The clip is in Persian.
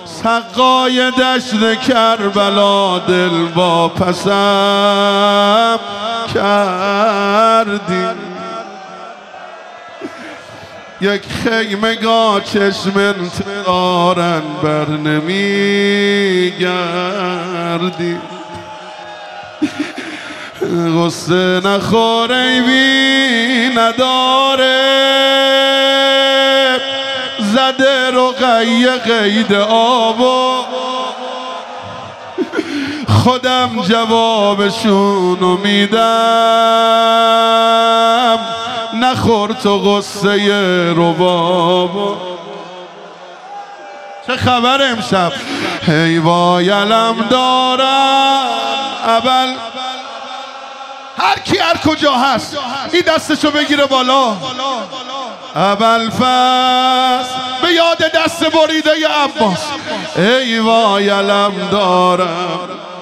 سقای دشت کربلا دل با پسم کردی. یک خیمگاه چشم انتظارن بر نمی گردی. غصه نخور ای بی نداره زده رقیه قید آبو خودم جوابشونو میدم نخور تو غصه ربابو. چه خبر امشب؟ هی وای علم دارم اول هر کی هر کجا هست این دستشو بگیره بالا. اول فصل به یاد دست بریده عباس. ای وای علم دارم